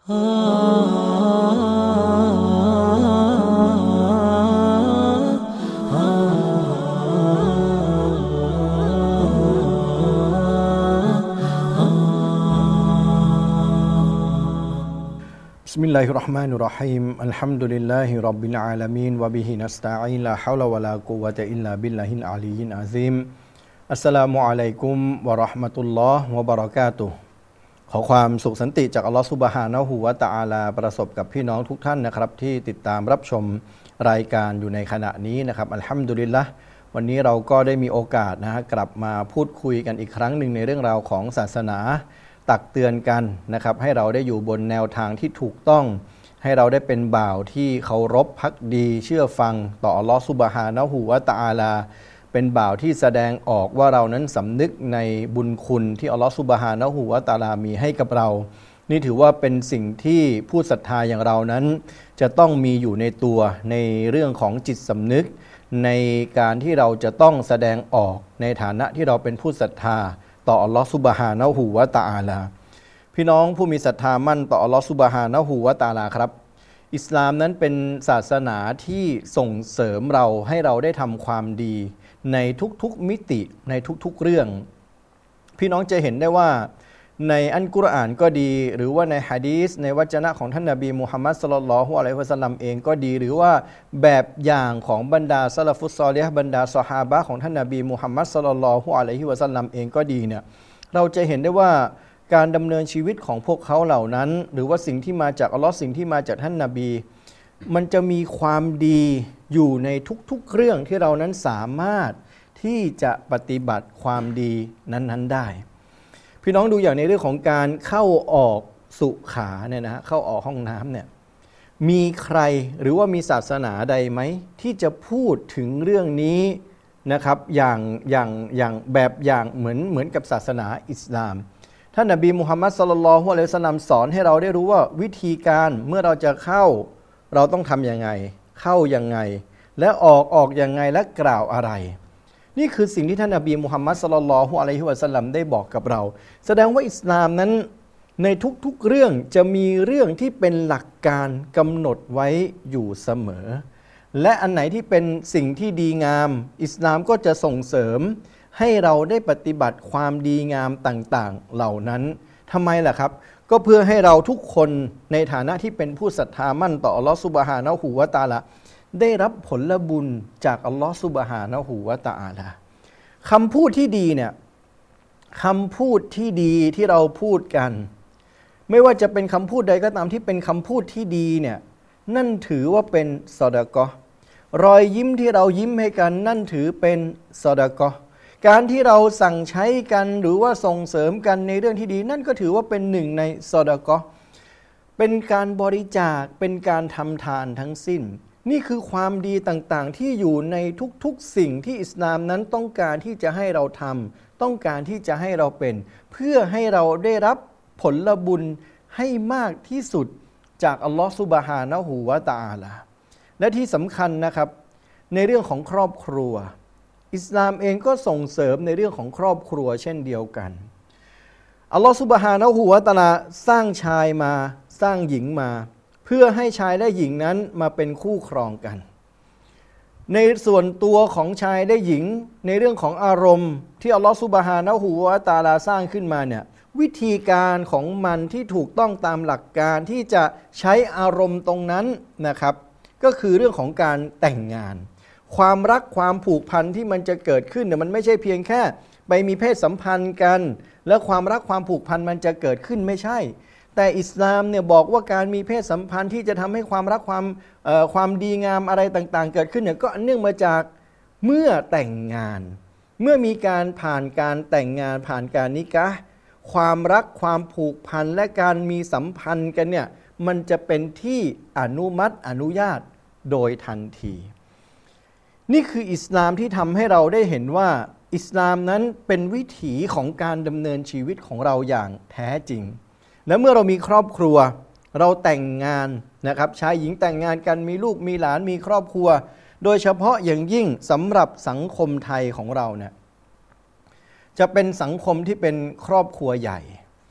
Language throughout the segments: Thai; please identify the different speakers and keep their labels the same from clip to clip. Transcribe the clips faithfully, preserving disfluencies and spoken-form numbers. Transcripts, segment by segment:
Speaker 1: Bismillahirrahmanirrahim. Alhamdulillahi rabbil alamin wa bihi nasta'in la hawla wa la quwwata illa billahil aliyyil azim.อัสสลามุอะลัยกุมวะเราะห์มะตุลลอฮ์วะบะเราะกาตุฮ์ขอความสุขสันติจากอัลลอฮ์ซุบฮานะฮูวะตะอาลาประสบกับพี่น้องทุกท่านนะครับที่ติดตามรับชมรายการอยู่ในขณะนี้นะครับอัลฮัมดุลิลละห์วันนี้เราก็ได้มีโอกาสนะฮะกลับมาพูดคุยกันอีกครั้งหนึ่งในเรื่องราวของศาสนาตักเตือนกันนะครับให้เราได้อยู่บนแนวทางที่ถูกต้องให้เราได้เป็นบ่าวที่เคารพภักดีเชื่อฟังต่ออัลลอฮ์ซุบฮานะฮูวะตะอาลาเป็นบ่าวที่แสดงออกว่าเรานั้นสำนึกในบุญคุณที่อัลลอฮ์ซุบฮานะฮูวะตะอาลามีให้กับเรานี่ถือว่าเป็นสิ่งที่ผู้ศรัทธาอย่างเรานั้นจะต้องมีอยู่ในตัวในเรื่องของจิตสำนึกในการที่เราจะต้องแสดงออกในฐานะที่เราเป็นผู้ศรัทธาต่ออัลลอฮ์ซุบฮานะฮูวะตะอาลาพี่น้องผู้มีศรัทธามั่นต่ออัลลอฮ์ซุบฮานะฮูวะตะอาลาครับอิสลามนั้นเป็นศาสนาที่ส่งเสริมเราให้เราได้ทำความดีในทุกๆมิติในทุกๆเรื่องพี่น้องจะเห็นได้ว่าในอัลกุรอานก็ดีหรือว่าในหะดีษในวจนะของท่านนบีมุฮัมมัดศ็อลลัลลอฮุอะลัยฮิวะซัลลัมเองก็ดีหรือว่าแบบอย่างของบรรดาซะลาฟุสซอลิฮ์บรรดาซอฮาบะห์ของท่านนบีมุฮัมมัดศ็อลลัลลอฮุอะลัยฮิวะซัลลัมเองก็ดีเนี่ยเราจะเห็นได้ว่าการดำเนินชีวิตของพวกเขาเหล่านั้นหรือว่าสิ่งที่มาจากอัลลอฮ์สิ่งที่มาจากท่านนบีมันจะมีความดีอยู่ในทุกๆเรื่องที่เรานั้นสามารถที่จะปฏิบัติความดีนั้นๆได้พี่น้องดูอย่างในเรื่องของการเข้าออกสุขาเนี่ยนะเข้าออกห้องน้ำเนี่ยมีใครหรือว่ามีศาสนาใดไหมที่จะพูดถึงเรื่องนี้นะครับอย่างอย่างอย่างแบบอย่างเหมือนเหมือนกับศาสนาอิสลามท่านนบีมุฮัมมัดศ็อลลัลลอฮุอะลัยฮิวะซัลลัมสอนให้เราได้รู้ว่าวิธีการเมื่อเราจะเข้าเราต้องทำยังไงเข้ายังไงและออกออกยังไงและกล่าวอะไรนี่คือสิ่งที่ท่านนบีมุฮัมมัดศ็อลลัลลอฮุอะลัยฮิวะซัลลัมได้บอกกับเราแสดงว่าอิสลามนั้นในทุกๆเรื่องจะมีเรื่องที่เป็นหลักการกำหนดไว้อยู่เสมอและอันไหนที่เป็นสิ่งที่ดีงามอิสลามก็จะส่งเสริมให้เราได้ปฏิบัติความดีงามต่างๆเหล่านั้นทำไมล่ะครับก็เพื่อให้เราทุกคนในฐานะที่เป็นผู้ศรัทธามั่นต่ออัลลอฮฺซุบฮานะฮูวะตะอาลาได้รับผลบุญจากอัลลอฮฺซุบฮานะฮูวะตะอาลาคำพูดที่ดีเนี่ยคำพูดที่ดีที่เราพูดกันไม่ว่าจะเป็นคำพูดใดก็ตามที่เป็นคำพูดที่ดีเนี่ยนั่นถือว่าเป็นซอดะกอฮ์รอยยิ้มที่เรายิ้มให้กันนั่นถือเป็นซอดะกอฮ์การที่เราสั่งใช้กันหรือว่าส่งเสริมกันในเรื่องที่ดีนั่นก็ถือว่าเป็นหนึ่งในซอดะกอฮ์เป็นการบริจาคเป็นการทำทานทั้งสิ้นนี่คือความดีต่างๆที่อยู่ในทุกๆสิ่งที่อิสลามนั้นต้องการที่จะให้เราทำต้องการที่จะให้เราเป็นเพื่อให้เราได้รับผลบุญให้มากที่สุดจากอัลลอฮฺซุบฮานะฮูวะตะอาลาและที่สำคัญนะครับในเรื่องของครอบครัวอิสลามเองก็ส่งเสริมในเรื่องของครอบครัวเช่นเดียวกันอัลลอฮฺซุบฮานะฮูวะตะอาลาสร้างชายมาสร้างหญิงมาเพื่อให้ชายและหญิงนั้นมาเป็นคู่ครองกันในส่วนตัวของชายและหญิงในเรื่องของอารมณ์ที่อัลลอฮฺซุบฮานะฮูวะตะอาลาสร้างขึ้นมาเนี่ยวิธีการของมันที่ถูกต้องตามหลักการที่จะใช้อารมณ์ตรงนั้นนะครับก็คือเรื่องของการแต่งงานความรักความผูกพันที่มันจะเกิดขึ้นเนี่ยมันไม่ใช่เพียงแค่ไปมีเพศสัมพันธ์กันแล้วความรักความผูกพันมันจะเกิดขึ้นไม่ใช่แต่อิสลามเนี่ยบอกว่าการมีเพศสัมพันธ์ที่จะทำให้ความรักความเอ่อความดีงามอะไรต่างๆเกิดขึ้นเนี่ยก็เนื่องมาจากเมื่อแต่งงานเมื่อมีการผ่านการแต่งงานผ่านการนิกะห์ความรักความผูกพันและการมีสัมพันธ์กันเนี่ยมันจะเป็นที่อนุมัติอนุญาตโดยทันทีนี่คืออิสลามที่ทำให้เราได้เห็นว่าอิสลามนั้นเป็นวิถีของการดำเนินชีวิตของเราอย่างแท้จริงและเมื่อเรามีครอบครัวเราแต่งงานนะครับชายหญิงแต่งงานกันมีลูกมีหลานมีครอบครัวโดยเฉพาะอย่างยิ่งสำหรับสังคมไทยของเราเนี่ยจะเป็นสังคมที่เป็นครอบครัวใหญ่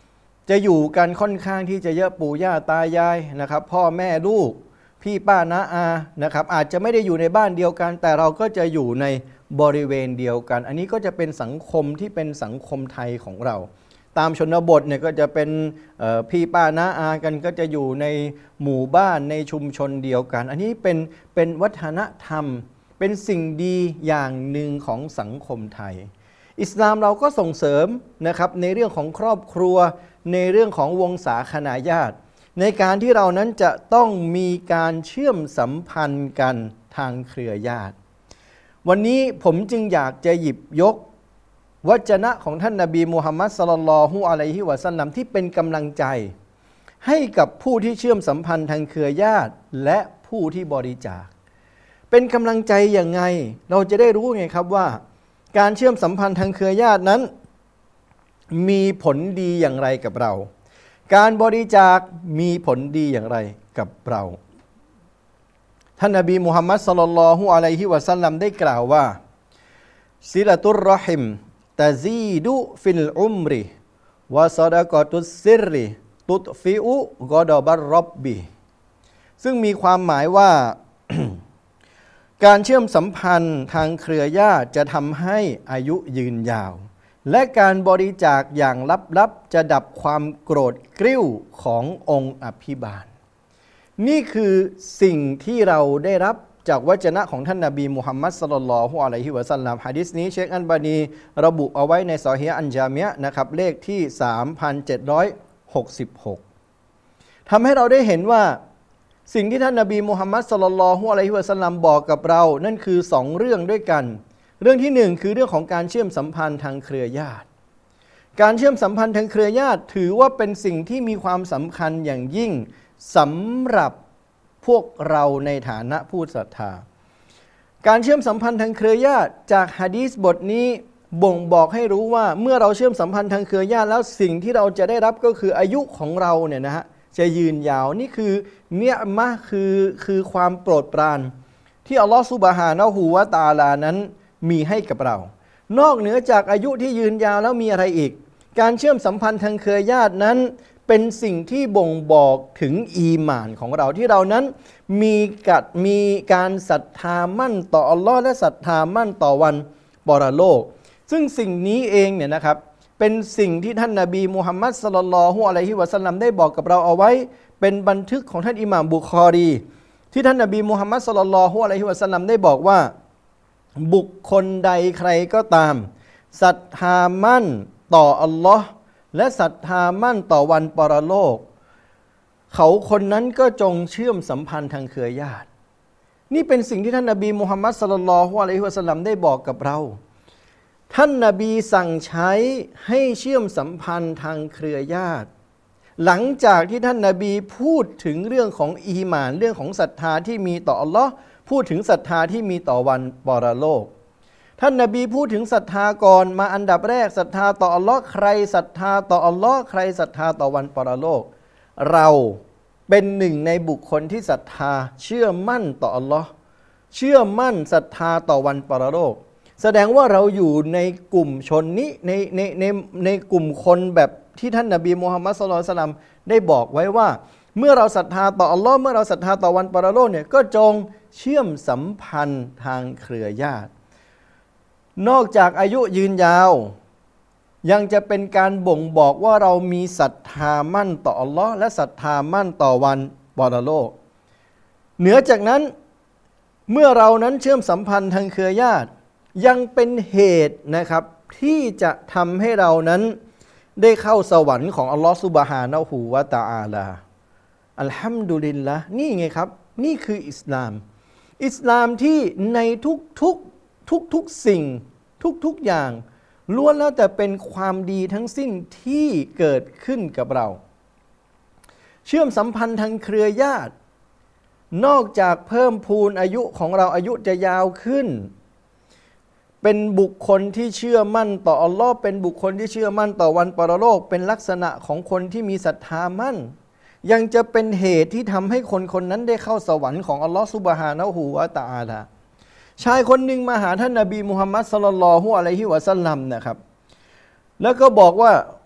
Speaker 1: จะอยู่กันค่อนข้างที่จะเยอะปู่ย่าตายายนะครับพ่อแม่ลูกพี่ป้าน้าอานะครับอาจจะไม่ได้อยู่ในบ้านเดียวกันแต่เราก็จะอยู่ในบริเวณเดียวกันอันนี้ก็จะเป็นสังคมที่เป็นสังคมไทยของเราตามชนบทเนี่ยก็จะเป็นพี่ป้าน้าอากันก็จะอยู่ในหมู่บ้านในชุมชนเดียวกันอันนี้เป็นเป็นวัฒนธรรมเป็นสิ่งดีอย่างหนึ่งของสังคมไทยอิสลามเราก็ส่งเสริมนะครับในเรื่องของครอบครัวในเรื่องของวงศาคณาญาติในการที่เรานั้นจะต้องมีการเชื่อมสัมพันธ์กันทางเครือญาติวันนี้ผมจึงอยากจะหยิบยกวจนะของท่านนบีมุฮัมมัดศ็อลลัลลอฮุอะลัยฮิวะซัลลัมที่เป็นกำลังใจให้กับผู้ที่เชื่อมสัมพันธ์ทางเครือญาติและผู้ที่บริจาคเป็นกำลังใจอย่างไงเราจะได้รู้ไงครับว่าการเชื่อมสัมพันธ์ทางเครือญาตินั้นมีผลดีอย่างไรกับเราการบริจาคมีผลดีอย่างไรกับเราท่านนบีมุฮัมมัดศ็อลลัลลอฮุอะลัยฮิวะซัลลัมได้กล่าวว่าซิลาตุรเราะฮิมตะซีดุฟิลอุมริวะซอดะกอตุสซิรริตุตฟิอุกอดอบัรร็อบบิซึ่งมีความหมายว่า การเชื่อมสัมพันธ์ทางเครือญาติจะทำให้อายุยืนยาวและการบริจาคอย่างลับๆจะดับความโกรธกริ้วขององค์อภิบาลนี่คือสิ่งที่เราได้รับจากวจนะของท่านนบีมุฮัมมัดศ็อลลัลลอฮุอะลัยฮิวะซัลลัมหะดีษนี้เชคอัลบานีระบุเอาไว้ในซอฮีฮ์อันญามิอะห์นะครับเลขที่สามพันเจ็ดร้อยหกสิบหกทำให้เราได้เห็นว่าสิ่งที่ท่านนบีมุฮัมมัดศ็อลลัลลอฮุอะลัยฮิวะซัลลัมบอกกับเรานั่นคือสองเรื่องด้วยกันเรื่องที่หนึ่งคือเรื่องของการเชื่อมสัมพันธ์ทางเครือญาติการเชื่อมสัมพันธ์ทางเครือญาติถือว่าเป็นสิ่งที่มีความสำคัญอย่างยิ่งสำหรับพวกเราในฐานะผู้ศรัทธาการเชื่อมสัมพันธ์ทางเครือญาติจากหะดีษบทนี้บ่งบอกให้รู้ว่าเมื่อเราเชื่อมสัมพันธ์ทางเครือญาติแล้วสิ่งที่เราจะได้รับก็คืออายุของเราเนี่ยนะฮะจะยืนยาวนี่คือเนียมะห์คือคือความโปรดปรานที่อัลลอฮฺซุบฮานะฮูวะตะอาลานั้นมีให้กับเรานอกเหนือจากอายุที่ยืนยาวแล้วมีอะไรอีกการเชื่อมสัมพันธ์ทางเครือญาตินั้นเป็นสิ่งที่บ่งบอกถึงอีหม่านของเราที่เรานั้นมีกัดมีการศรัทธามั่นต่ออัลลอฮ์และศรัทธามั่นต่อวันปรโลกซึ่งสิ่งนี้เองเนี่ยนะครับเป็นสิ่งที่ท่านนบีมุฮัมมัดศ็อลลัลลอฮุอะลัยฮิวะซัลลัมได้บอกกับเราเอาไว้เป็นบันทึกของท่านอิหม่ามบุคอรีที่ท่านนบีมุฮัมมัดศ็อลลัลลอฮุอะลัยฮิวะซัลลัมได้บอกว่าบุคคลใดใครก็ตามศรัทธามั่นต่ออัลลอฮ์และศรัทธามั่นต่อวันปรโลกเขาคนนั้นก็จงเชื่อมสัมพันธ์ทางเครือญาตินี่เป็นสิ่งที่ท่านนบีมุฮัมมัดศ็อลลัลลอฮุอะลัยฮิวะซัลลัมได้บอกกับเราท่านนบีสั่งใช้ให้เชื่อมสัมพันธ์ทางเครือญาติหลังจากที่ท่านนบีพูดถึงเรื่องของอีหม่านเรื่องของศรัทธาที่มีต่ออัลลอฮ์พูดถึงศรัทธาที่มีต่อวันปรโลกท่านนบีพูดถึงศรัทธาก่อนมาอันดับแรกศรัทธาต่ออัลลอฮ์ใครศรัทธาต่ออัลลอฮ์ใครศรัทธาต่อวันปรโลกเราเป็นหนึ่งในบุคคลที่ศรัทธาเชื่อมั่นต่ออัลลอฮ์เชื่อมั่นศรัทธาต่อวันปรโลกแสดงว่าเราอยู่ในกลุ่มชนนี้ในในในในกลุ่มคนแบบที่ท่านนบีมุฮัมมัดศ็อลลัลลอฮุอะลัยฮิวะซัลลัมได้บอกไว้ว่าเมื่อเราศรัทธาต่ออัลลอฮ์เมื่อเราศรัทธาต่อวันปรโลกเนี่ยก็จงเชื่อมสัมพันธ์ทางเครือญาตินอกจากอายุยืนยาวยังจะเป็นการบ่งบอกว่าเรามีศรัทธามั่นต่ออัลลอฮ์และศรัทธามั่นต่อวันปรโลกเหนือจากนั้นเมื่อเรานั้นเชื่อมสัมพันธ์ทางเครือญาติยังเป็นเหตุนะครับที่จะทำให้เรานั้นได้เข้าสวรรค์ของอัลลอฮ์ซุบฮานะฮูวะตะอาลาอัลฮัมดุลิลละห์นี่ไงครับนี่คืออิสลามอิสลามที่ในทุกทุกทุกทุกสิ่งทุกทุกอย่างล้วนแล้วแต่เป็นความดีทั้งสิ้นที่เกิดขึ้นกับเราเชื่อมสัมพันธ์ทางเครือญาตินอกจากเพิ่มพูนอายุของเราอายุจะยาวขึ้นเป็นบุคคลที่เชื่อมั่นต่ออัลลอฮ์เป็นบุคคลที่เชื่อมั่นต่อวันปรโลกเป็นลักษณะของคนที่มีศรัทธามั่นยังจะเป็นเหตุที่ทำให้คนคนนั้นได้เข้าสวรรค์ของอัลลอฮ์ซุบฮานะฮูวะตะอาลาชายคนหนึ่งมาหาท่านนบีมุฮัมมัดศ็อลลัลลอฮุอะลัยฮิวะซัลลัมนะครับแล้วก็บอกว่า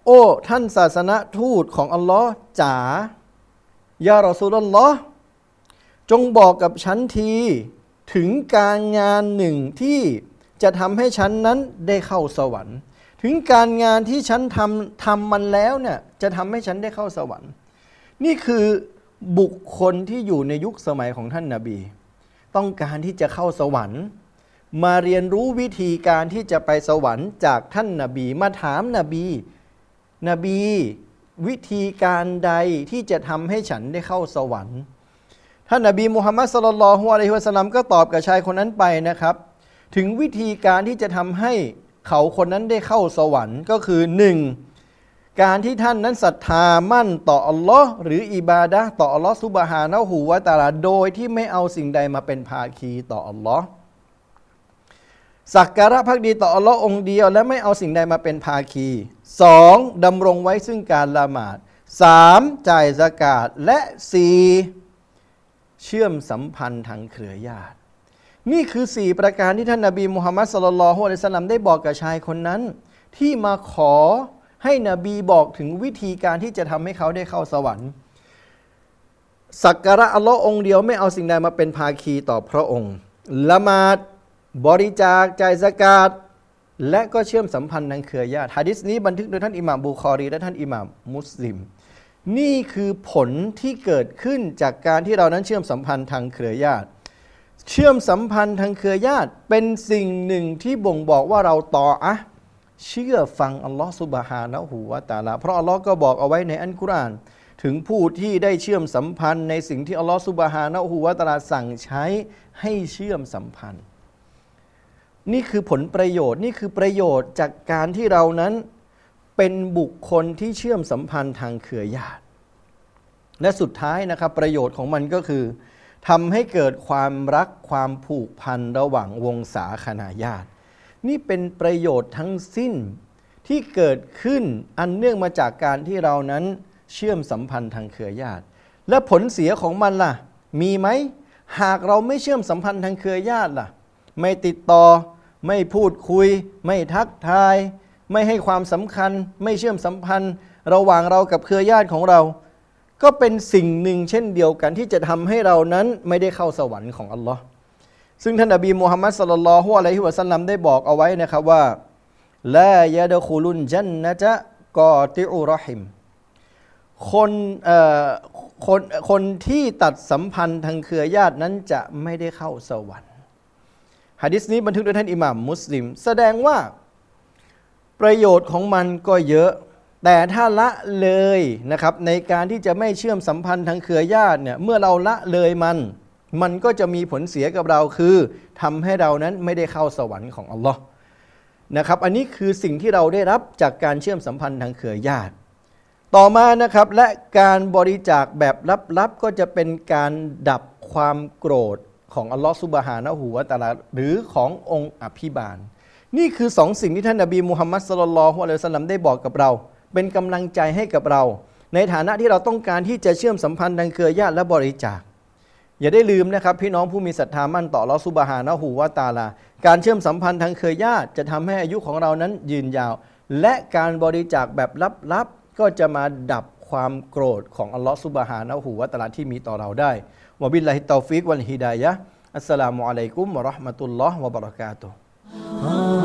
Speaker 1: โอ้ท่านศาสนทูตของอัลลอฮ์จ๋ายารอซูลุลลอฮ์จงบอกกับฉันทีถึงการงานหนึ่งที่จะทำให้ฉันนั้นได้เข้าสวรรค์ถึงการงานที่ฉันทำทำมันแล้วเนี่ยจะทำให้ฉันได้เข้าสวรรค์นี่คือบุคคลที่อยู่ในยุคสมัยของท่านนบีต้องการที่จะเข้าสวรรค์มาเรียนรู้วิธีการที่จะไปสวรรค์จากท่านนบีมาถามนบีนบีวิธีการใดที่จะทำให้ฉันได้เข้าสวรรค์ท่านนบีมุฮัมมัดศ็อลลัลลอฮุอะลัยฮิวะซัลลัมก็ตอบกับชายคนนั้นไปนะครับถึงวิธีการที่จะทำให้เขาคนนั้นได้เข้าสวรรค์ก็คือหนึ่งการที่ท่านนั้นศรัทธามั่นต่ออัลลอฮ์หรืออิบาดะห์ต่ออัลลอฮ์ซุบฮานะฮูวะตะอาลาโดยที่ไม่เอาสิ่งใดมาเป็นภาคีต่ออัลลอฮ์สักการะภักดีต่ออัลลอฮ์องเดียวและไม่เอาสิ่งใดมาเป็นภาคีสองดำรงไว้ซึ่งการละหมาดสามจ่ายซะกาตและสี่เชื่อมสัมพันธ์ทางเครือญาตินี่คือสี่ประการที่ท่านนบีมุฮัมมัดศ็อลลัลลอฮุอะลัยฮิวะซัลลัมได้บอกกับชายคนนั้นที่มาขอให้นบีบอกถึงวิธีการที่จะทำให้เขาได้เข้าสวรรค์สักการะอัลลอฮ์องเดียวไม่เอาสิ่งใดมาเป็นภาคีต่อพระองค์ละหมาดบริจาคจ่ายซะกาตและก็เชื่อมสัมพันธ์ทางเครือญาติหะดีษนี้บันทึกโดยท่านอิหม่ามบุคอรีและท่านอิหม่ามมุสลิมนี่คือผลที่เกิดขึ้นจากการที่เรานั้นเชื่อมสัมพันธ์ทางเครือญาติเชื่อมสัมพันธ์ทางเครือญาติเป็นสิ่งหนึ่งที่บ่งบอกว่าเราต่ออะเชื่อฟังอัลลอฮฺซุบฮานะฮูวะตะอาลาเพราะอัลลอฮ์ก็บอกเอาไว้ในอัลกุรอานถึงผู้ที่ได้เชื่อมสัมพันธ์ในสิ่งที่อัลลอฮฺซุบฮานะฮูวะตะอาลาสั่งใช้ให้เชื่อมสัมพันธ์นี่คือผลประโยชน์นี่คือประโยชน์จากการที่เรานั้นเป็นบุคคลที่เชื่อมสัมพันธ์ทางเครือญาติและสุดท้ายนะครับประโยชน์ของมันก็คือทำให้เกิดความรักความผูกพันระหว่างวงศาคณาญาตินี่เป็นประโยชน์ทั้งสิ้นที่เกิดขึ้นอันเนื่องมาจากการที่เรานั้นเชื่อมสัมพันธ์ทางเครือญาติและผลเสียของมันล่ะมีไหมหากเราไม่เชื่อมสัมพันธ์ทางเครือญาติล่ะไม่ติดต่อไม่พูดคุยไม่ทักทายไม่ให้ความสำคัญไม่เชื่อมสัมพันธ์ระหว่างเรากับเครือญาติของเราก็เป็นสิ่งหนึ่งเช่นเดียวกันที่จะทำให้เรานั้นไม่ได้เข้าสวรรค์ของอัลลอฮ์ซึ่งท่านนบีมุฮัมมัดศ็อลลัลลอฮุอะลัยฮิวะซัลลัมได้บอกเอาไว้นะครับว่าลายะดะคุลุนญันนะจะกอติอุรอฮิมคนเอ่อคนคนที่ตัดสัมพันธ์ทางเครือญาตินั้นจะไม่ได้เข้าสวรรค์หะดีษนี้บันทึกโดยท่านอิหม่ามมุสลิมแสดงว่าประโยชน์ของมันก็เยอะแต่ถ้าละเลยนะครับในการที่จะไม่เชื่อมสัมพันธ์ทางเครือญาติเนี่ยเมื่อเราละเลยมันมันก็จะมีผลเสียกับเราคือทำให้เรานั้นไม่ได้เข้าสวรรค์ของอัลลอฮ์นะครับอันนี้คือสิ่งที่เราได้รับจากการเชื่อมสัมพันธ์ทางเครือญาติต่อมานะครับและการบริจาคแบบลับๆก็จะเป็นการดับความโกรธของอัลลอฮ์ซุบฮานะฮูวะตะอาลาหรือขององค์อภิบาลนี่คือสองสิ่งที่ท่านนบีมุฮัมมัดศ็อลลัลลอฮุอะลัยฮิวะซัลลัมได้บอกกับเราเป็นกำลังใจให้กับเราในฐานะที่เราต้องการที่จะเชื่อมสัมพันธ์ทางเครือญาติและบริจาคอย่าได้ลืมนะครับพี่น้องผู้มีศรัทธามั่นต่ออัลเลาะห์ซุบฮานะฮูวะตะอาลาการเชื่อมสัมพันธ์ทางเครือญาติจะทำให้อายุของเรานั้นยืนยาวและการบริจาคแบบลับๆก็จะมาดับความโกรธของอัลเลาะห์ซุบฮานะฮูวะตะอาลาที่มีต่อเราได้วะบิลลาฮิตตอฟิกวัลฮิดายะฮ์อัสสลามุอะลัยกุมวะเราะห์มะตุลลอฮ์วะบะเราะกาตุฮ์